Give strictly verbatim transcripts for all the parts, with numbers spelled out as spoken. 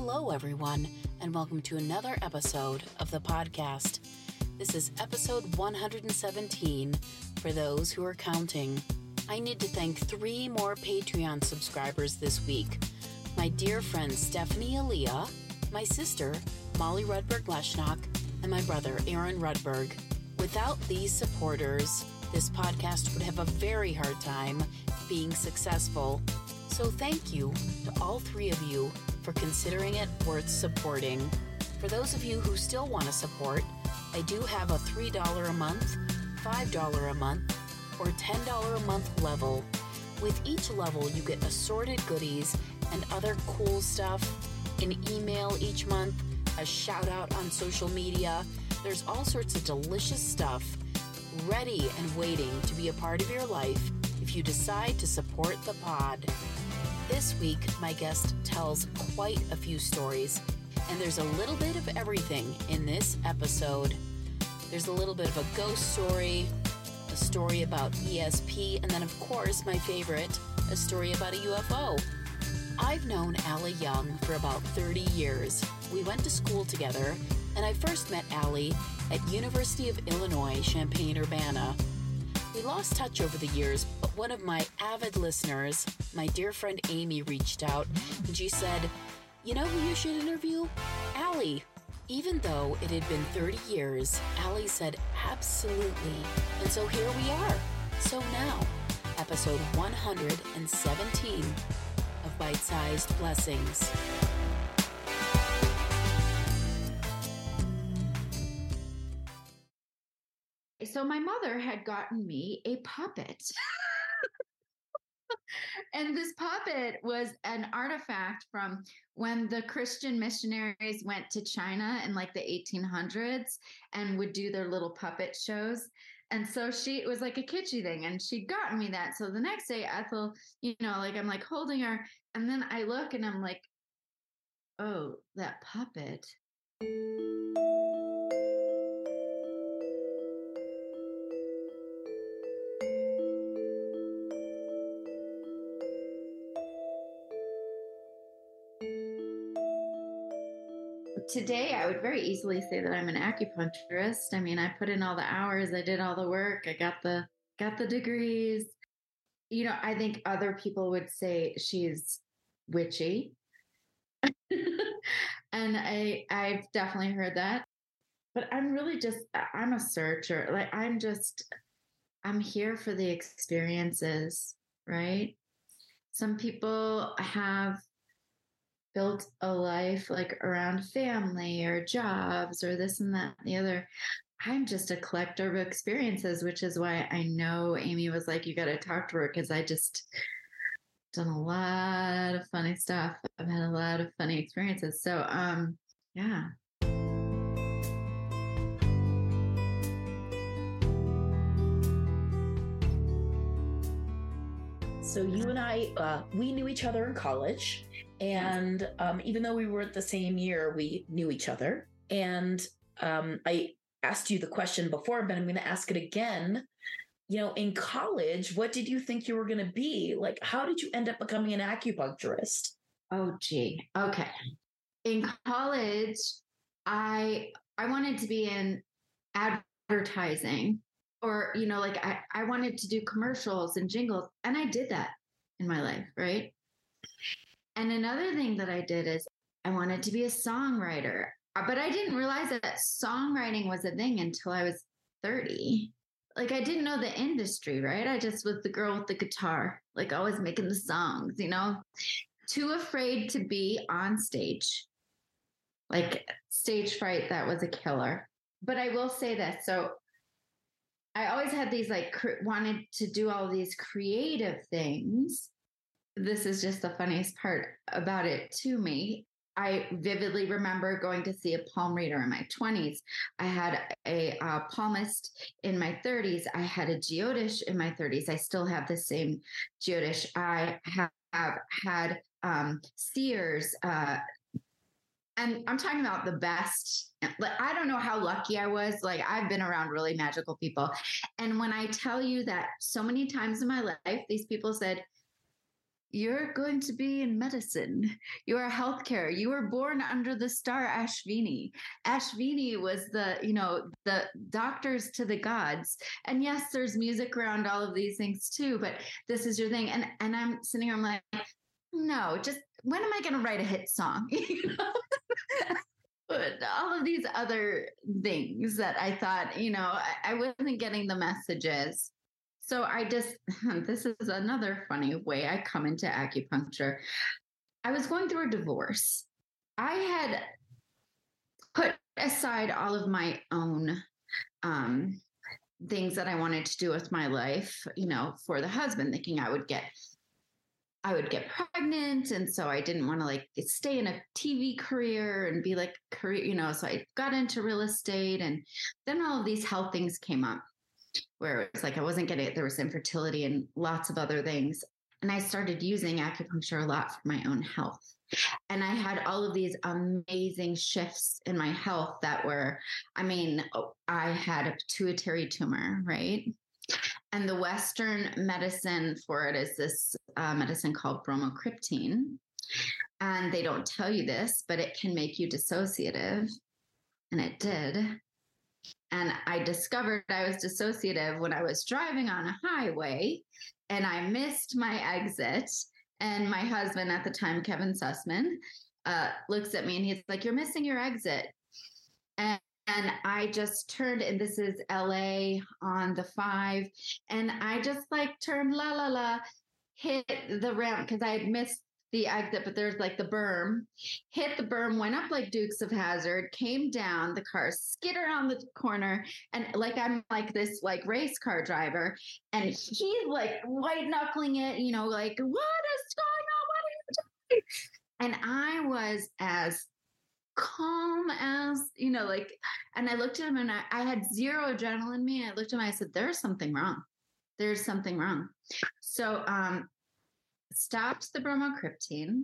Hello, everyone, and welcome to another episode of the podcast. This is episode one hundred seventeen for those who are counting. I need to thank three more Patreon subscribers this week. My dear friend Stephanie Aaliyah, my sister Molly Rudberg-Leschnock, and my brother Aaron Rudberg. Without these supporters, this podcast would have a very hard time being successful. So thank you to all three of you for considering it worth supporting. For those of you who still want to support, I do have a three dollars a month, five dollars a month, or ten dollars a month level. With each level, you get assorted goodies and other cool stuff, an email each month, a shout out on social media. There's all sorts of delicious stuff ready and waiting to be a part of your life if you decide to support the pod. This week, my guest tells quite a few stories, and there's a little bit of everything in this episode. There's a little bit of a ghost story, a story about E S P, and then, of course, my favorite, a story about a U F O. I've known Allie Young for about thirty years. We went to school together, and I first met Allie at University of Illinois, Champaign-Urbana. We lost touch over the years, but one of my avid listeners, my dear friend Amy, reached out, and she said, "You know who you should interview? Allie." Even though it had been thirty years, Allie said absolutely, and so here we are. So now, episode one hundred seventeen of Bite-Sized Blessings. So my mother had gotten me a puppet. And this puppet was an artifact from when the Christian missionaries went to China in like the eighteen hundreds and would do their little puppet shows. And so she, it was like a kitschy thing, and she'd gotten me that. So the next day, Ethel, you know, like I'm like holding her, and then I look and I'm like, oh, that puppet. Today, I would very easily say that I'm an acupuncturist. I mean, I put in all the hours, I did all the work, I got the got the degrees. You know, I think other people would say she's witchy. And I I've definitely heard that. But I'm really just I'm a searcher. Like I'm just I'm here for the experiences, right? Some people have built a life like around family or jobs or this and that and the other. I'm just a collector of experiences, which is why I know Amy was like, you got to talk to her, because I just done a lot of funny stuff. I've had a lot of funny experiences. So, um, yeah. So you and I, uh, we knew each other in college. And um, even though we were at the same year, we knew each other. And um, I asked you the question before, but I'm going to ask it again. You know, in college, what did you think you were going to be? Like, how did you end up becoming an acupuncturist? Oh, gee. Okay. In college, I I wanted to be in advertising, or, you know, like I, I wanted to do commercials and jingles. And I did that in my life, right? And another thing that I did is I wanted to be a songwriter, but I didn't realize that songwriting was a thing until I was thirty. Like I didn't know the industry, right? I just was the girl with the guitar, like always making the songs, you know, too afraid to be on stage, like stage fright. That was a killer. But I will say this. So I always had these like cr- wanted to do all these creative things. This is just the funniest part about it to me. I vividly remember going to see a palm reader in my twenties. I had a uh, palmist in my thirties. I had a geotish in my thirties. I still have the same geotish. I have, have had um, seers. Uh, and I'm talking about the best. Like, I don't know how lucky I was. Like I've been around really magical people. And when I tell you that so many times in my life, these people said, you're going to be in medicine. You are healthcare. You were born under the star Ashvini. Ashvini was the, you know, the doctors to the gods. And yes, there's music around all of these things too, but this is your thing. And and I'm sitting here, I'm like, no, just when am I going to write a hit song? You know? But all of these other things that I thought, you know, I, I wasn't getting the messages. So I just, this is another funny way I come into acupuncture. I was going through a divorce. I had put aside all of my own um, things that I wanted to do with my life, you know, for the husband, thinking I would get, I would get pregnant. And so I didn't want to like stay in a T V career and be like career, you know, so I got into real estate, and then all of these health things came up, where it's like I wasn't getting it. There was infertility and lots of other things. And I started using acupuncture a lot for my own health. And I had all of these amazing shifts in my health that were, I mean, I had a pituitary tumor, right? And the Western medicine for it is this uh, medicine called bromocriptine. And they don't tell you this, but it can make you dissociative. And it did. And I discovered I was dissociative when I was driving on a highway and I missed my exit. And my husband at the time, Kevin Sussman, uh, looks at me and he's like, "You're missing your exit." And, and I just turned, and this is L A on the five. And I just like turned la la la, hit the ramp because I had missed the exit, but there's like the berm, hit the berm, went up like Dukes of Hazzard, came down, the car skittered around the corner. And like, I'm like this like race car driver, and he's like white knuckling it, you know, like, "What is going on? What are you doing?" And I was as calm as, you know, like, and I looked at him and I, I had zero adrenaline in me. And I looked at him and I said, "There's something wrong. There's something wrong." So, um, stopped the bromocriptine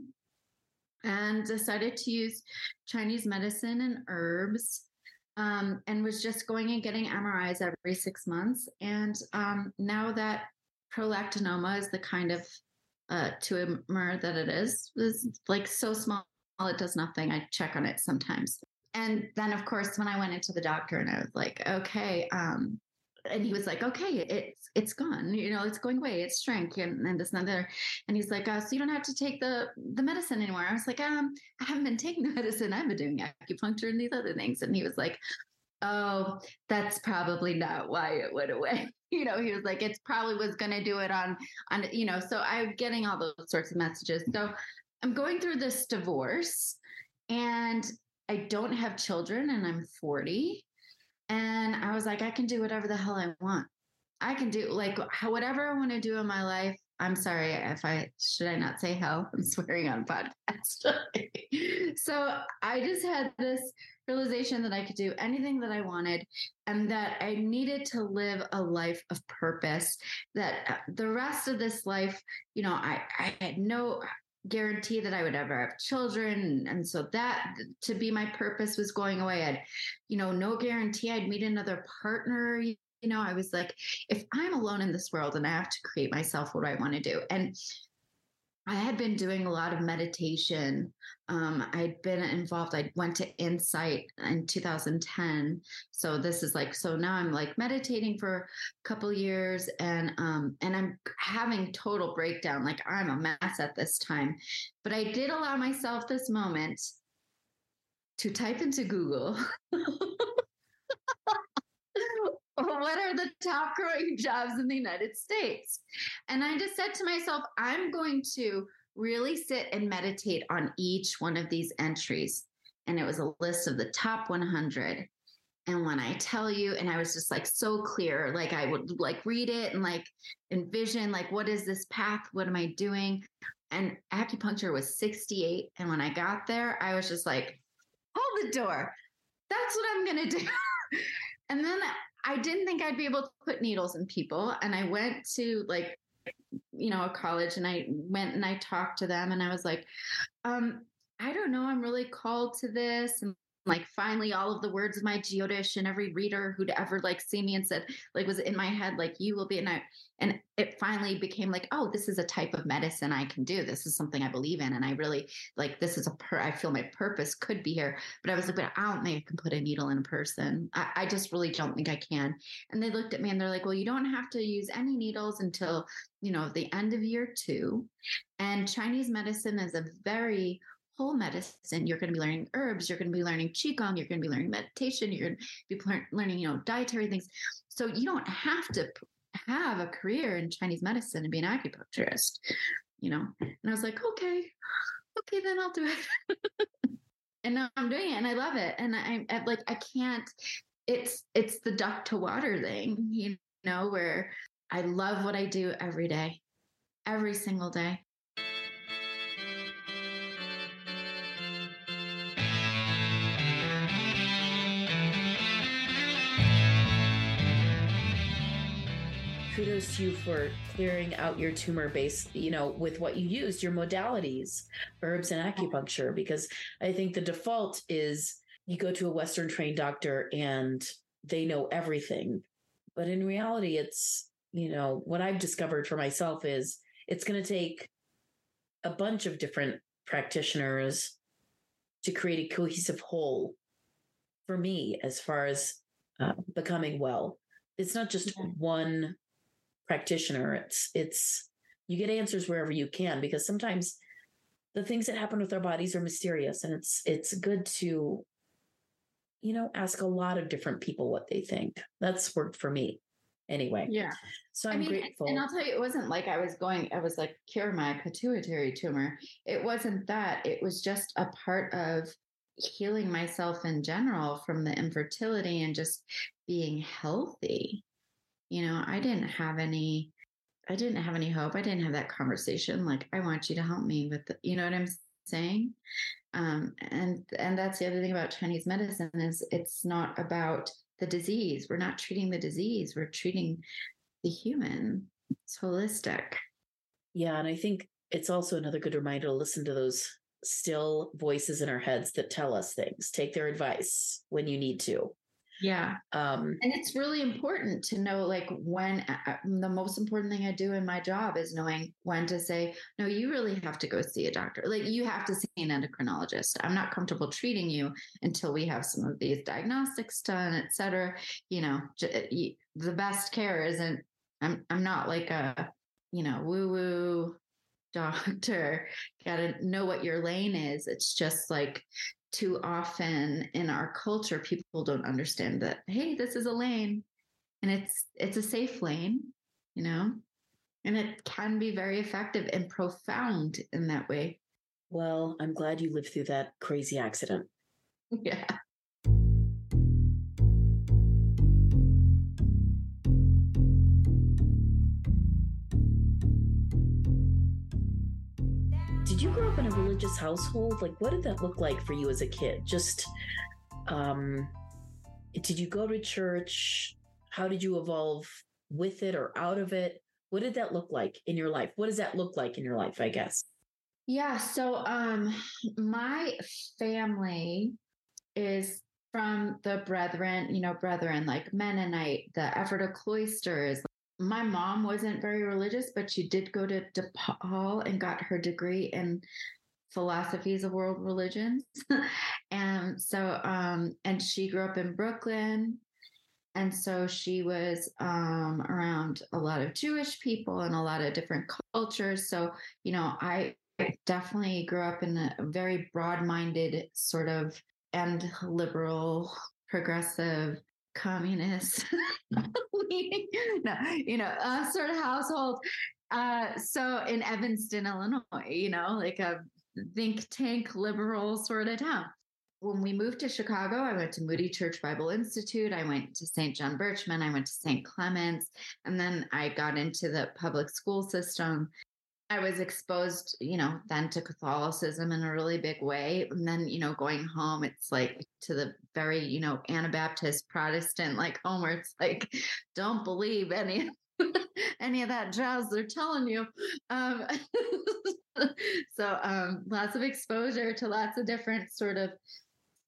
and decided to use Chinese medicine and herbs, um, and was just going and getting M R Is every six months. And um, now that prolactinoma is the kind of uh, tumor that it is, is like so small, it does nothing. I check on it sometimes. And then, of course, when I went into the doctor and I was like, okay, um, and he was like, "Okay, it's it's gone. You know, it's going away. It's shrank and, and this and that." And he's like, uh, "So you don't have to take the the medicine anymore." I was like, "Um, I haven't been taking the medicine. I've been doing acupuncture and these other things." And he was like, "Oh, that's probably not why it went away." You know, he was like, "It's probably was going to do it on on you know." So I'm getting all those sorts of messages. So I'm going through this divorce, and I don't have children, and I'm forty. And I was like, I can do whatever the hell I want. I can do like whatever I want to do in my life. I'm sorry if I, should I not say hell? I'm swearing on podcast. So I just had this realization that I could do anything that I wanted, and that I needed to live a life of purpose, that the rest of this life, you know, I, I had no guarantee that I would ever have children. And so that to be my purpose was going away. I had, you know, no guarantee I'd meet another partner. You know, I was like, if I'm alone in this world and I have to create myself, what do I want to do? And I had been doing a lot of meditation. Um, I'd been involved. I went to Insight in two thousand ten. So this is like, so now I'm like meditating for a couple of years, and, um, and I'm having total breakdown. Like I'm a mess at this time, but I did allow myself this moment to type into Google, what are the top growing jobs in the United States? And I just said to myself, I'm going to really sit and meditate on each one of these entries. And it was a list of the top one hundred. And when I tell you, and I was just like so clear, like I would like read it and like envision, like, what is this path? What am I doing? And acupuncture was sixty-eight. And when I got there, I was just like, hold the door. That's what I'm going to do. And then I didn't think I'd be able to put needles in people. And I went to like, you know, a college, and I went and I talked to them, and I was like, um, I don't know, I'm really called to this. And like finally all of the words of my geodish and every reader who'd ever like seen me and said, like, was in my head, like, you will be, and I, and it finally became like, oh, this is a type of medicine I can do. This is something I believe in. And I really like, this is a, per, I feel my purpose could be here, but I was like, but I don't think I can put a needle in a person. I, I just really don't think I can. And they looked at me and they're like, well, you don't have to use any needles until, you know, the end of year two. And Chinese medicine is a very whole medicine. You're going to be learning herbs. You're going to be learning Qigong. You're going to be learning meditation. You're going to be learning, you know, dietary things. So you don't have to have a career in Chinese medicine and be an acupuncturist, you know? And I was like, okay, okay, then I'll do it. And now I'm doing it and I love it. And I, I like, I can't, it's, it's the duck to water thing, you know, where I love what I do every day, every single day. Kudos to you for clearing out your tumor base, you know, with what you used, your modalities, herbs and acupuncture, because I think the default is you go to a Western trained doctor and they know everything. But in reality, it's, you know, what I've discovered for myself is it's going to take a bunch of different practitioners to create a cohesive whole for me as far as uh, becoming well. It's not just yeah. one practitioner. It's, it's, you get answers wherever you can, because sometimes the things that happen with our bodies are mysterious, and it's, it's good to, you know, ask a lot of different people what they think. That's worked for me anyway. Yeah. So I'm I mean, grateful. And I'll tell you, it wasn't like I was going, I was like, cure my pituitary tumor. It wasn't that. It was just a part of healing myself in general from the infertility and just being healthy. You know, I didn't have any, I didn't have any hope. I didn't have that conversation. Like, I want you to help me with, the, you know what I'm saying? Um, and, and that's the other thing about Chinese medicine is it's not about the disease. We're not treating the disease. We're treating the human. It's holistic. Yeah. And I think it's also another good reminder to listen to those still voices in our heads that tell us things. Take their advice when you need to. Yeah. Um, and it's really important to know, like, when uh, the most important thing I do in my job is knowing when to say, no, you really have to go see a doctor. Like, you have to see an endocrinologist. I'm not comfortable treating you until we have some of these diagnostics done, et cetera. You know, j- the best care isn't, I'm, I'm not like a, you know, woo woo doctor. Got to know what your lane is. It's just like, too often in our culture, people don't understand that, hey, this is a lane and it's, it's a safe lane, you know, and it can be very effective and profound in that way. Well, I'm glad you lived through that crazy accident. Yeah. Did you grow up in a religious household? Like, what did that look like for you as a kid? Just, um, did you go to church? How did you evolve with it or out of it? What did that look like in your life? What does that look like in your life, I guess? Yeah. So, um, my family is from the Brethren, you know, Brethren, like Mennonite, the Ephrata cloisters. My mom wasn't very religious, but she did go to DePaul and got her degree in philosophies of world religions. and so, um, and she grew up in Brooklyn. And so she was um, around a lot of Jewish people and a lot of different cultures. So, you know, I definitely grew up in a very broad-minded sort of and liberal, progressive, communist, no, you know, uh, sort of household. Uh, so in Evanston, Illinois, you know, like a think tank liberal sort of town. When we moved to Chicago, I went to Moody Church Bible Institute. I went to Saint John Birchman. I went to Saint Clements. And then I got into the public school system. I was exposed, you know, then to Catholicism in a really big way. And then, you know, going home, it's like to the very, you know, Anabaptist Protestant, like home where it's like, don't believe any, any of that jazz they're telling you. Um, so um, lots of exposure to lots of different sort of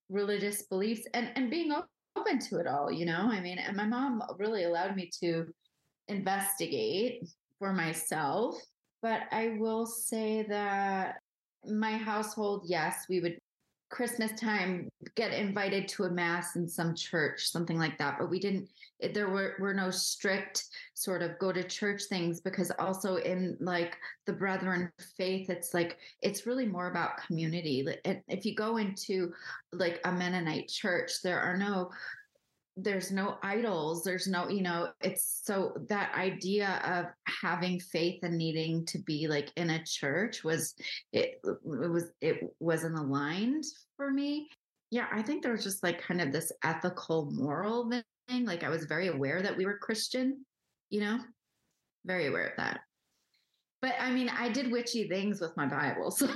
religious beliefs and, and being open to it all, you know, I mean, and my mom really allowed me to investigate for myself. But I will say that my household, yes, we would Christmas time get invited to a mass in some church, something like that. But we didn't, there were, were no strict sort of go to church things, because also in like the Brethren faith, it's like, it's really more about community. If you go into like a Mennonite church, there are no, there's no idols. There's no, you know, it's so that idea of having faith and needing to be like in a church was, it, it was, it wasn't aligned for me. Yeah. I think there was just like kind of this ethical, moral thing. Like I was very aware that we were Christian, you know, very aware of that. But I mean, I did witchy things with my Bible. So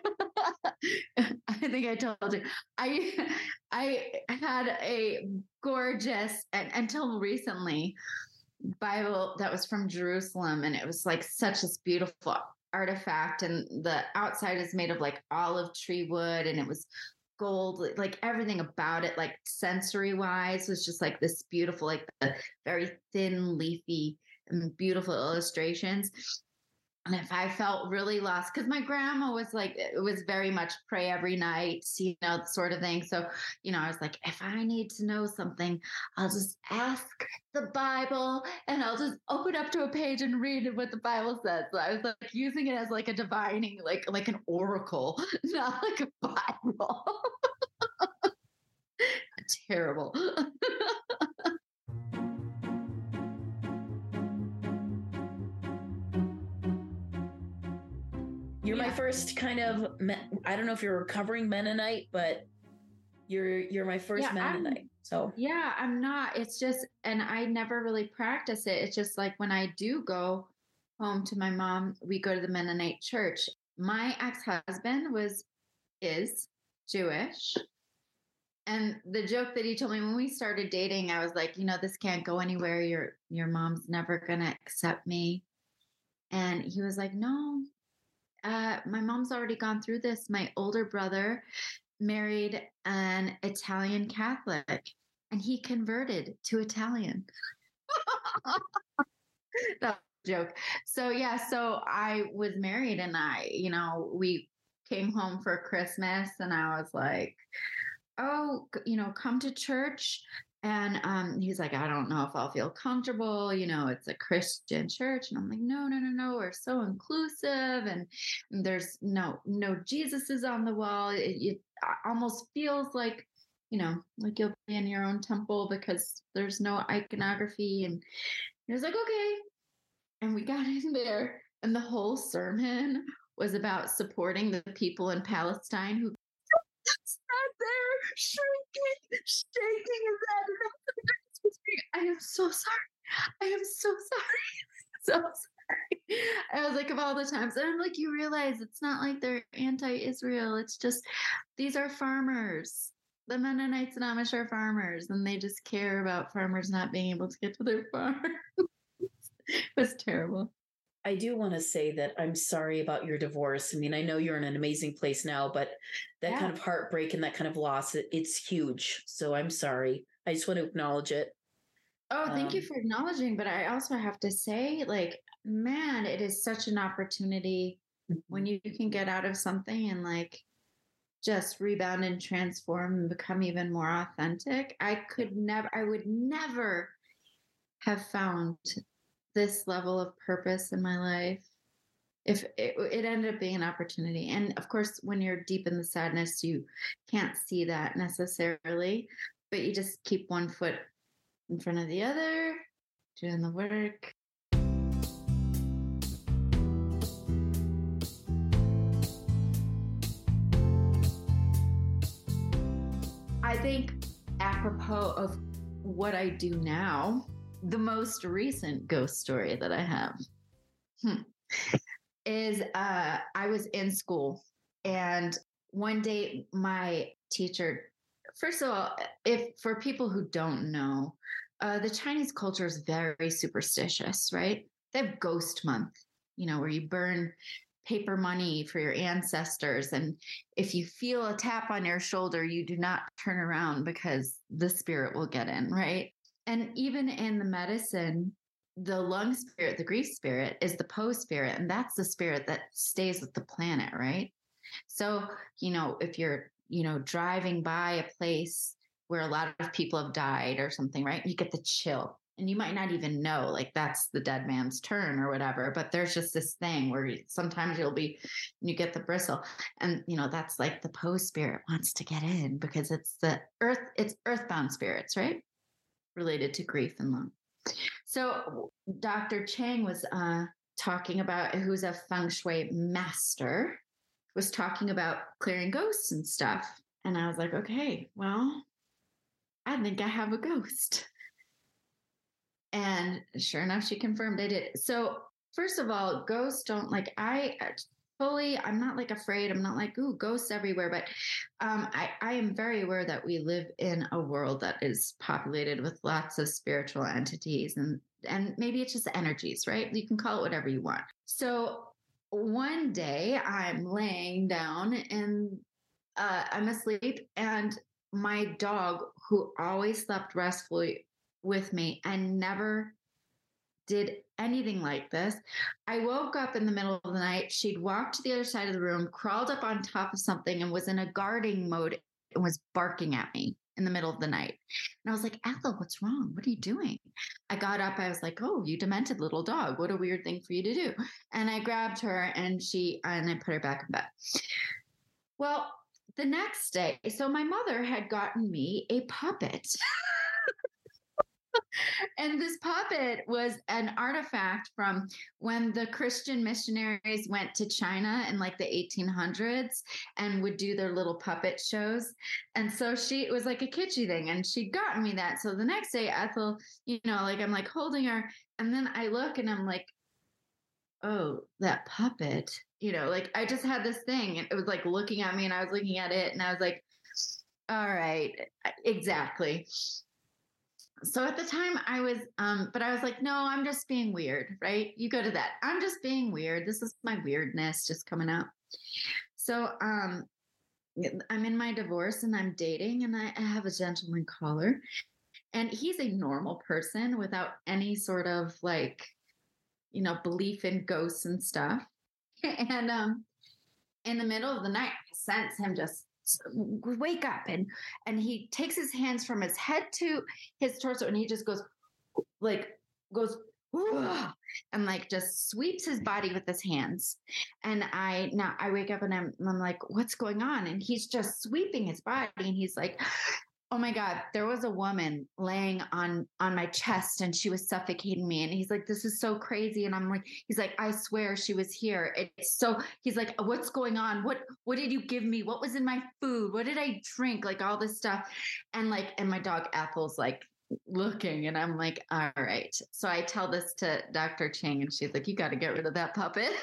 I think I told you, I, I had a gorgeous, and until recently, Bible that was from Jerusalem. And it was like such this beautiful artifact. And the outside is made of like olive tree wood, and it was gold, like everything about it, like sensory wise, was just like this beautiful, like the very thin, leafy, and beautiful illustrations. And if I felt really lost, because my grandma was like, it was very much pray every night, you know, sort of thing. So, you know, I was like, if I need to know something, I'll just ask the Bible and I'll just open up to a page and read what the Bible says. So I was like using it as like a divining, like, like an oracle, not like a Bible. Terrible. You're yeah. my first kind of, I don't know if you're a recovering Mennonite, but you're you're my first yeah, Mennonite. I'm, so yeah, I'm not. It's just, and I never really practice it. It's just like when I do go home to my mom, we go to the Mennonite church. My ex-husband was, is Jewish. And the joke that he told me when we started dating, I was like, you know, this can't go anywhere. Your, your mom's never going to accept me. And he was like, no. Uh, my mom's already gone through this. My older brother married an Italian Catholic, and he converted to Italian. That was a joke. So yeah, so I was married, and I, you know, we came home for Christmas, and I was like, oh, you know, come to church. And um, he's like, I don't know if I'll feel comfortable. You know, it's a Christian church. And I'm like, no, no, no, no. We're so inclusive. And there's no, no Jesus is on the wall. It, it almost feels like, you know, like you'll be in your own temple because there's no iconography. And he was like, okay. And we got in there. And the whole sermon was about supporting the people in Palestine who sat there shrieking, shaking his head. I am so sorry. I am so sorry. So sorry. I was like, of all the times, and I'm like, you realize it's not like they're anti-Israel. It's just, these are farmers. The Mennonites and Amish are farmers, and they just care about farmers not being able to get to their farm. It was terrible. I do want to say that I'm sorry about your divorce. I mean, I know you're in an amazing place now, but that yeah. kind of heartbreak and that kind of loss, it, it's huge. So I'm sorry. I just want to acknowledge it. Oh, thank um, you for acknowledging. But I also have to say, like, man, it is such an opportunity mm-hmm. when you can get out of something and like just rebound and transform and become even more authentic. I could never, I would never have found this level of purpose in my life if it, it ended up being an opportunity. And of course, when you're deep in the sadness, you can't see that necessarily, but you just keep one foot in front of the other, doing the work. I think apropos of what I do now, the most recent ghost story that I have hmm, is uh, I was in school, and one day my teacher, first of all, if for people who don't know, uh, the Chinese culture is very superstitious, right? They have ghost month, you know, where you burn paper money for your ancestors. And if you feel a tap on your shoulder, you do not turn around because the spirit will get in, right? And even in the medicine, the lung spirit, the grief spirit, is the Poe spirit. And that's the spirit that stays with the planet, right? So, you know, if you're, you know, driving by a place where a lot of people have died or something, right? You get the chill. And you might not even know, like, that's the dead man's turn or whatever. But there's just this thing where you, sometimes you'll be, you get the bristle. And, you know, that's like the Poe spirit wants to get in because it's the earth, it's earthbound spirits, right? Related to grief and lung. So Doctor Chang was uh, talking about, who's a feng shui master, was talking about clearing ghosts and stuff. And I was like, okay, well, I think I have a ghost. And sure enough, she confirmed I did. So first of all, ghosts don't like, I fully, I'm not like afraid. I'm not like, ooh, ghosts everywhere. But um, I, I am very aware that we live in a world that is populated with lots of spiritual entities. And, and maybe it's just energies, right? You can call it whatever you want. So one day I'm laying down and uh, I'm asleep, and my dog, who always slept restfully with me and never did anything like this. I woke up in the middle of the night. She'd walked to the other side of the room, crawled up on top of something, and was in a guarding mode and was barking at me in the middle of the night. And I was like, Ethel, what's wrong? What are you doing? I got up. I was like, oh, you demented little dog. What a weird thing for you to do. And I grabbed her and she, and I put her back in bed. Well, the next day, so my mother had gotten me a puppet. And this puppet was an artifact from when the Christian missionaries went to China in like the eighteen hundreds and would do their little puppet shows. And so she, it was like a kitschy thing, and she'd gotten me that. So the next day, Ethel, you know, like I'm like holding her, and then I look and I'm like, oh, that puppet, you know, like I just had this thing, and it was like looking at me, and I was looking at it, and I was like, all right, exactly. So at the time I was, um, but I was like, no, I'm just being weird, right? You go to that. I'm just being weird. This is my weirdness just coming out. So um, I'm in my divorce and I'm dating, and I, I have a gentleman caller, and he's a normal person without any sort of like, you know, belief in ghosts and stuff. And um, in the middle of the night, I sense him just wake up, and and he takes his hands from his head to his torso, and he just goes like goes and like just sweeps his body with his hands. And I now I wake up and I'm I'm like, what's going on? And he's just sweeping his body, and he's like, oh my God, there was a woman laying on, on my chest and she was suffocating me. And he's like, this is so crazy. And I'm like, he's like, I swear she was here. It's so, he's like, what's going on? What, what did you give me? What was in my food? What did I drink? Like all this stuff. And like, and my dog Ethel's like looking, and I'm like, all right. So I tell this to Doctor Chang, and she's like, you got to get rid of that puppet.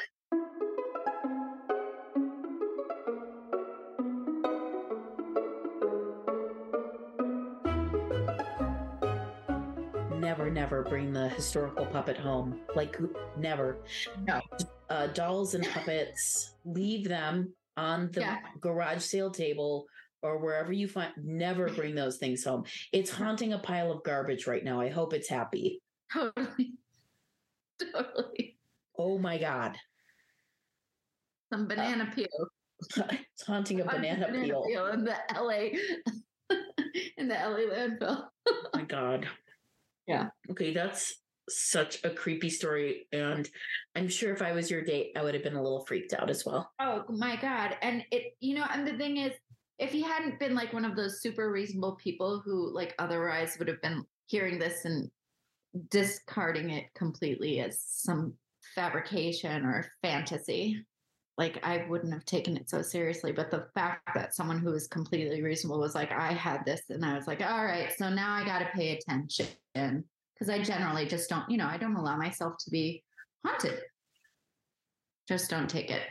Never, never bring the historical puppet home. Like, never. No. Uh, dolls and puppets, leave them on the yeah. garage sale table or wherever you find. Never bring those things home. It's haunting a pile of garbage right now. I hope it's happy. Totally. Totally. Oh my God. Some banana uh, peel. It's haunting a banana, banana peel. peel in the L A in the L A landfill. Oh my God. Yeah. Okay, that's such a creepy story. And I'm sure if I was your date, I would have been a little freaked out as well. Oh my God. And it, you know, and the thing is, if he hadn't been like one of those super reasonable people who like otherwise would have been hearing this and discarding it completely as some fabrication or fantasy, like I wouldn't have taken it so seriously. But the fact that someone who was completely reasonable was like, I had this, and I was like, all right, so now I got to pay attention, because I generally just don't, you know, I don't allow myself to be haunted. Just don't take it.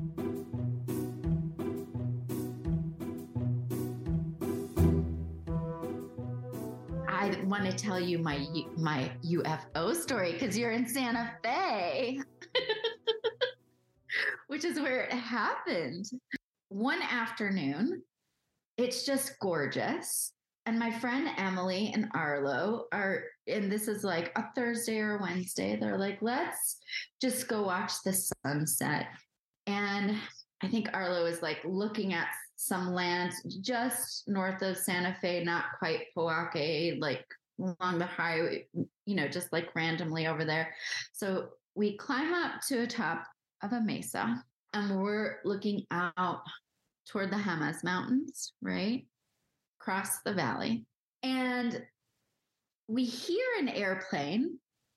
I want to tell you my my U F O story because you're in Santa Fe. which is where it happened. One afternoon, it's just gorgeous. And my friend Emily and Arlo are, and this is like a Thursday or Wednesday, they're like, let's just go watch the sunset. And I think Arlo is like looking at some land just north of Santa Fe, not quite Poake, like along the highway, you know, just like randomly over there. So we climb up to the top of a mesa and we're looking out toward the Jemez Mountains, right? Across the valley. And we hear an airplane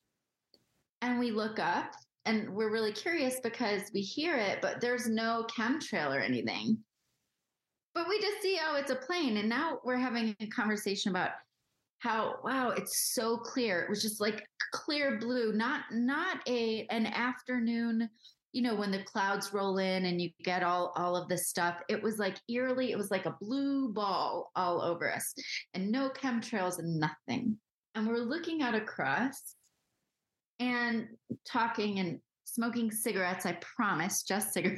and we look up and we're really curious because we hear it, but there's no chemtrail or anything. But we just see, oh, it's a plane. And now we're having a conversation about how, wow, it's so clear. It was just like clear blue, not not a an afternoon, you know, when the clouds roll in and you get all, all of this stuff. It was like eerily, it was like a blue ball all over us and no chemtrails and nothing. And we're looking out across and talking and smoking cigarettes, I promise, just cigarettes.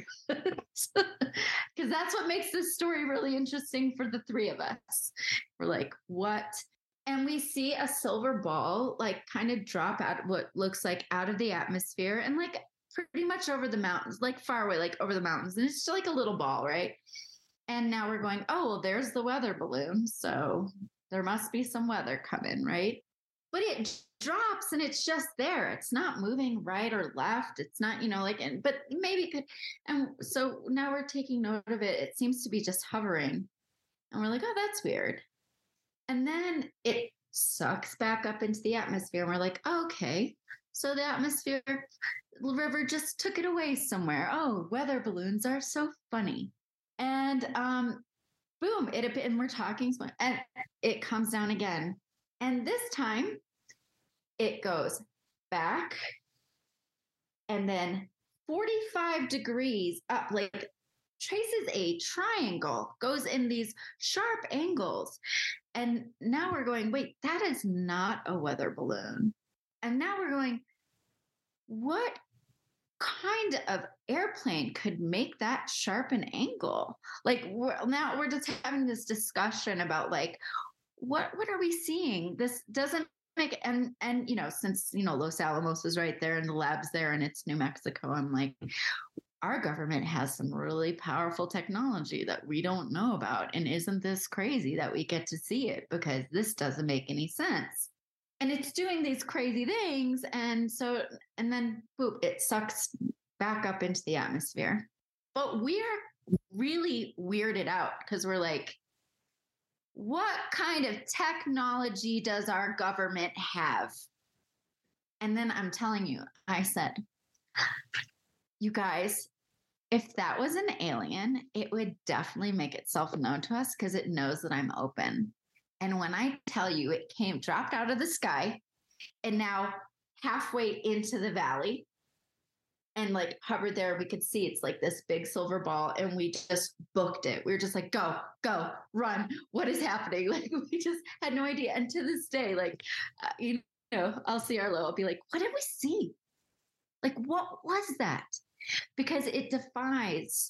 Because that's what makes this story really interesting for the three of us. We're like, what? And we see a silver ball, like kind of drop out what looks like out of the atmosphere and like pretty much over the mountains, like far away, like over the mountains. And it's just like a little ball, right? And now we're going, oh, well, there's the weather balloon. So there must be some weather coming, right? But it drops and it's just there. It's not moving right or left. It's not, you know, like, and, but maybe it could. And so now we're taking note of it. It seems to be just hovering. And we're like, oh, that's weird. And then it sucks back up into the atmosphere. And we're like, oh, okay. So the atmosphere, the river just took it away somewhere. Oh, weather balloons are so funny. And um, boom, it, and we're talking, and it comes down again. And this time it goes back and then forty-five degrees up, like traces a triangle, goes in these sharp angles. And now we're going, wait, that is not a weather balloon. And now we're going, what kind of airplane could make that sharp an angle? Like we're, now we're just having this discussion about like, what what are we seeing? This doesn't make, and and you know, since you know Los Alamos is right there and the lab's there and it's New Mexico, I'm like, our government has some really powerful technology that we don't know about. And isn't this crazy that we get to see it? Because this doesn't make any sense. And it's doing these crazy things. And so, and then boop, it sucks back up into the atmosphere. But we're really weirded out because we're like, what kind of technology does our government have? And then I'm telling you, I said, you guys, if that was an alien, it would definitely make itself known to us because it knows that I'm open. And when I tell you it came, dropped out of the sky and now halfway into the valley and like hovered there, we could see it's like this big silver ball and we just booked it. We were just like, go, go, run. What is happening? Like we just had no idea. And to this day, like, uh, you know, I'll see Arlo, I'll be like, what did we see? Like, what was that? Because it defies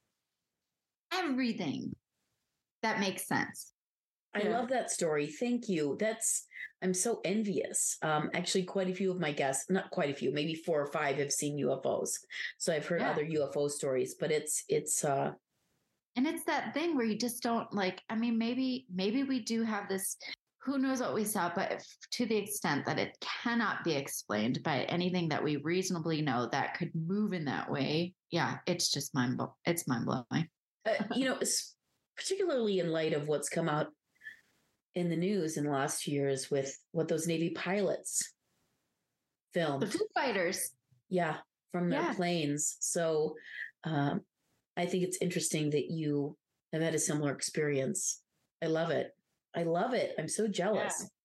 everything that makes sense. I yeah. love that story. Thank you. That's, I'm so envious. Um, actually, quite a few of my guests, not quite a few, maybe four or five have seen U F Os. So I've heard yeah. other U F O stories, but it's, it's, uh, and it's that thing where you just don't like, I mean, maybe, maybe we do have this, who knows what we saw, but if, to the extent that it cannot be explained by anything that we reasonably know that could move in that way. Yeah. It's just mind, it's mind blowing. uh, you know, particularly in light of what's come out in the news in the last few years with what those Navy pilots filmed. The Foo Fighters. Yeah, from their yeah. planes. So um, I think it's interesting that you have had a similar experience. I love it. I love it. I'm so jealous. Yeah.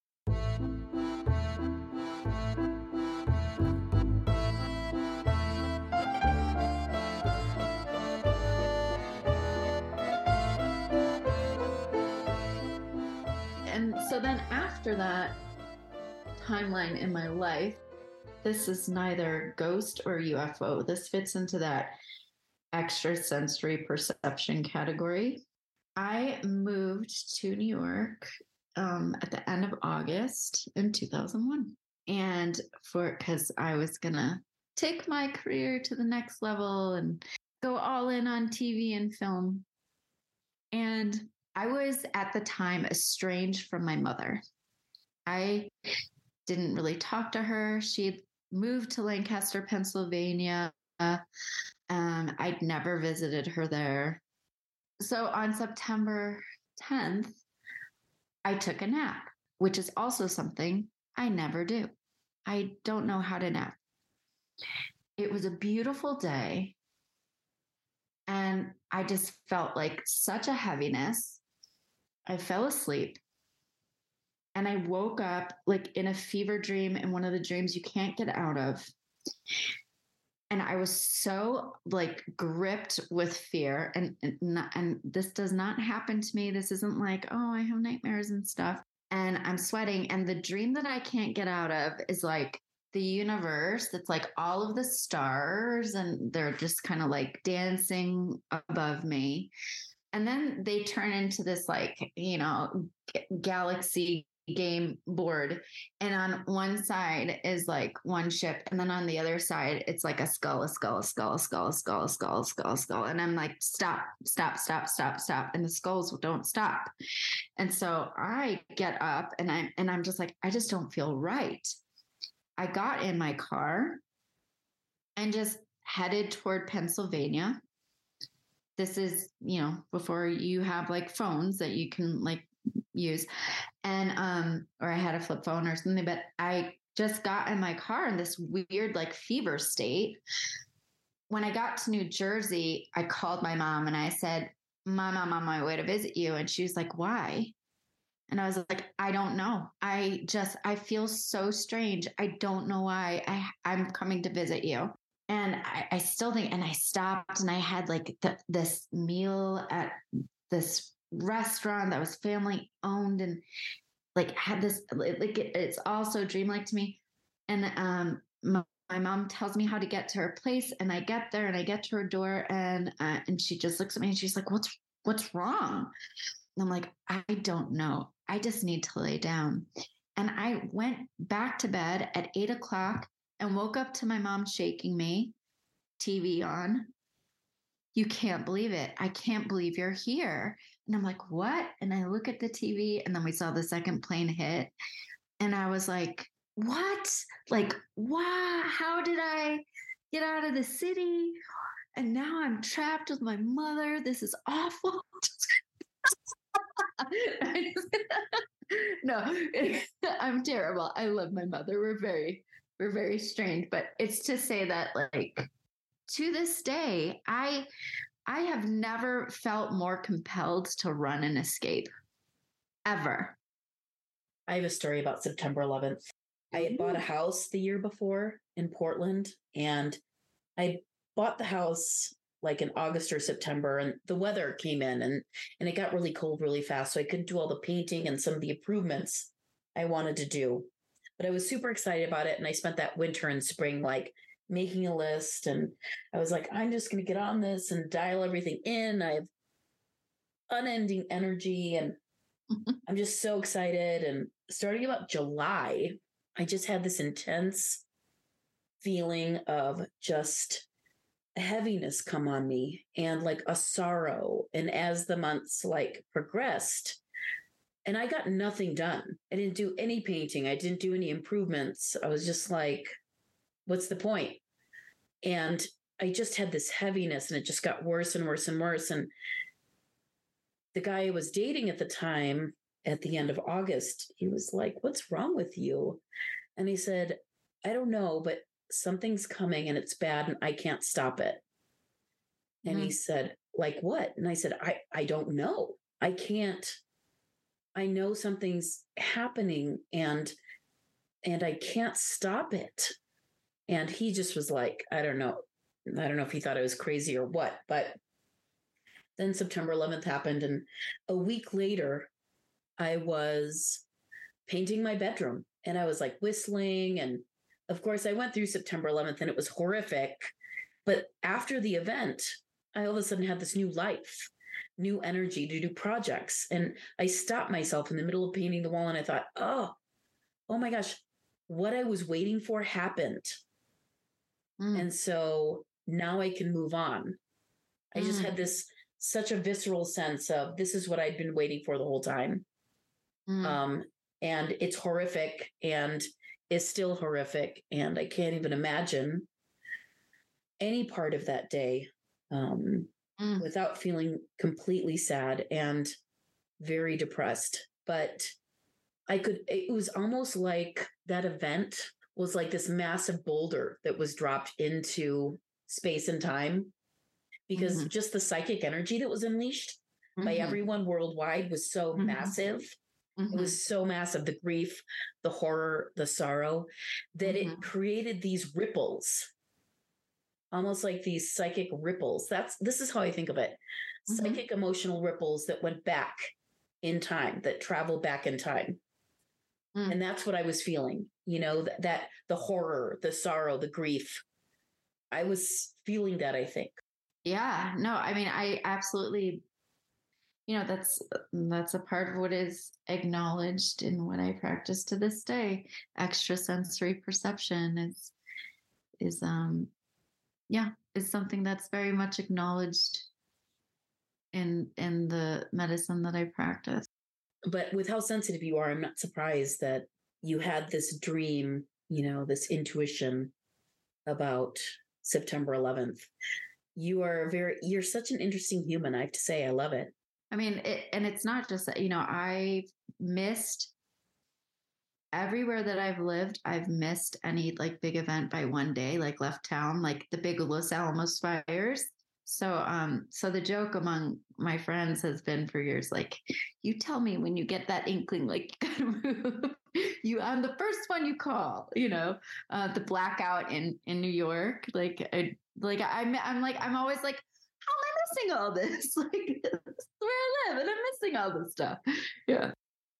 So then after that timeline in my life, this is neither ghost or U F O. This fits into that extrasensory perception category. I moved to New York um, at the end of August in two thousand one. And for, because I was going to take my career to the next level and go all in on T V and film. And I was at the time estranged from my mother. I didn't really talk to her. She moved to Lancaster, Pennsylvania. Um, I'd never visited her there. So on September tenth, I took a nap, which is also something I never do. I don't know how to nap. It was a beautiful day. And I just felt like such a heaviness. I fell asleep. And I woke up like in a fever dream, in one of the dreams you can't get out of. And I was so like gripped with fear. And, and, not, and this does not happen to me. This isn't like, oh, I have nightmares and stuff. And I'm sweating. And the dream that I can't get out of is like the universe that's like all of the stars. And they're just kind of like dancing above me. And then they turn into this like, you know, g- galaxy game board, and on one side is like one ship, and then on the other side it's like a skull, a skull, a skull, a skull, a skull, a skull, a skull, a skull, and I'm like, stop, stop, stop, stop, stop, and the skulls don't stop. And so I get up, and I'm and I'm just like, I just don't feel right. I got in my car and just headed toward Pennsylvania. This is, you know, before you have like phones that you can like use, and um or I had a flip phone or something, but I just got in my car in this weird like fever state. When I got to New Jersey, I called my mom and I said, Mom, I'm on my way to visit you. And she was like, why? And I was like, I don't know. I just, I feel so strange. I don't know why. I, I'm coming to visit you. And I, I still think, and I stopped and I had like the, this meal at this restaurant that was family owned, and like had this, like it, it's also dreamlike to me. And um, my, my mom tells me how to get to her place, and I get there and I get to her door, and uh, and she just looks at me and she's like, "What's what's wrong?" And I'm like, "I don't know. I just need to lay down." And I went back to bed at eight o'clock and woke up to my mom shaking me, T V on. You can't believe it. I can't believe you're here. And I'm like, what? And I look at the T V, and then we saw the second plane hit. And I was like, what? Like, wow, how did I get out of the city? And now I'm trapped with my mother. This is awful. No, I'm terrible. I love my mother. We're very, we're very strange. But it's to say that, like, to this day, I I have never felt more compelled to run and escape, ever. I have a story about September eleventh. I had bought a house the year before in Portland, and I bought the house like in August or September, and the weather came in and, and it got really cold really fast. So I couldn't do all the painting and some of the improvements I wanted to do. But I was super excited about it. And I spent that winter and spring like making a list. And I was like, I'm just going to get on this and dial everything in. I have unending energy and I'm just so excited. And starting about July, I just had this intense feeling of just heaviness come on me and like a sorrow. And as the months like progressed, and I got nothing done. I didn't do any painting. I didn't do any improvements. I was just like, what's the point? And I just had this heaviness, and it just got worse and worse and worse. And the guy I was dating at the time, at the end of August, he was like, what's wrong with you? And he said, I don't know, but something's coming and it's bad and I can't stop it. And mm-hmm. he said, like what? And I said, I, I don't know. I can't, I know something's happening and, and I can't stop it. And he just was like, I don't know. I don't know if he thought I was crazy or what, but then September eleventh happened. And a week later, I was painting my bedroom and I was like whistling. And of course I went through September eleventh and it was horrific. But after the event, I all of a sudden had this new life, new energy to do projects. And I stopped myself in the middle of painting the wall and I thought, oh, oh my gosh, what I was waiting for happened. Mm. And so now I can move on. I mm. just had this such a visceral sense of this is what I'd been waiting for the whole time. Mm. Um, and it's horrific and is still horrific. And I can't even imagine any part of that day um, mm. without feeling completely sad and very depressed. But I could, it was almost like that event was like this massive boulder that was dropped into space and time, because mm-hmm. just the psychic energy that was unleashed mm-hmm. by everyone worldwide was so mm-hmm. massive. Mm-hmm. It was so massive, the grief, the horror, the sorrow, that mm-hmm. it created these ripples, almost like these psychic ripples. That's, this is how I think of it. Mm-hmm. Psychic emotional ripples that went back in time, that traveled back in time. Mm. And that's what I was feeling, you know, that, that the horror, the sorrow, the grief. I was feeling that, I think. Yeah, no, I mean, I absolutely, you know, that's, that's a part of what is acknowledged in what I practice to this day. Extrasensory perception is, is, um, yeah, is something that's very much acknowledged in, in the medicine that I practice. But with how sensitive you are, I'm not surprised that you had this dream, you know, this intuition about September eleventh. You are very, you're such an interesting human, I have to say. I love it. I mean, it, and it's not just that, you know, I've missed everywhere that I've lived. I've missed any like big event by one day, like left town, like the big Los Alamos fires. So, um, so the joke among my friends has been for years, like, you tell me when you get that inkling, like, you gotta move. You, I'm the first one you call, you know, uh, the blackout in, in New York. Like, I, like, I'm, I'm like, I'm always like, how am I missing all this? Like, this is where I live and I'm missing all this stuff. Yeah.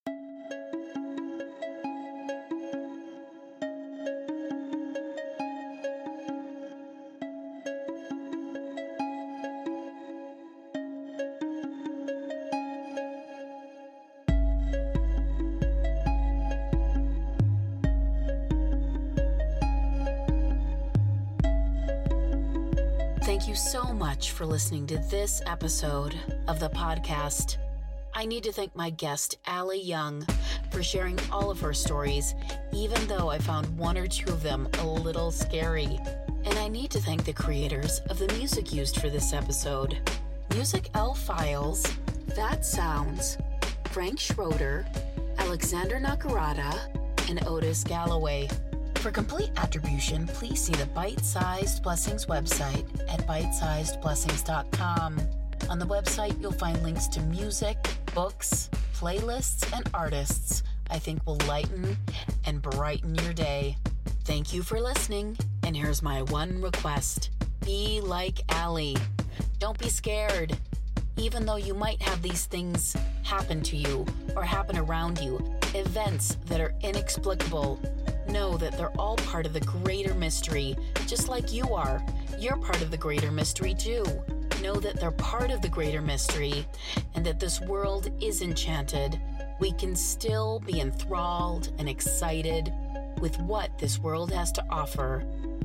Thank you so much for listening to this episode of the podcast. I need to thank my guest, Allie Young, for sharing all of her stories, even though I found one or two of them a little scary. And I need to thank the creators of the music used for this episode. Music L Files, That Sounds, Frank Schroeder, Alexander Nakarada, and Otis Galloway. For complete attribution, please see the Bite-Sized Blessings website at bite sized blessings dot com. On the website, you'll find links to music, books, playlists, and artists I think will lighten and brighten your day. Thank you for listening, and here's my one request. Be like Allie. Don't be scared. Even though you might have these things happen to you or happen around you, events that are inexplicable, know that they're all part of the greater mystery, just like you are. You're part of the greater mystery too. Know that they're part of the greater mystery and that this world is enchanted. We can still be enthralled and excited with what this world has to offer.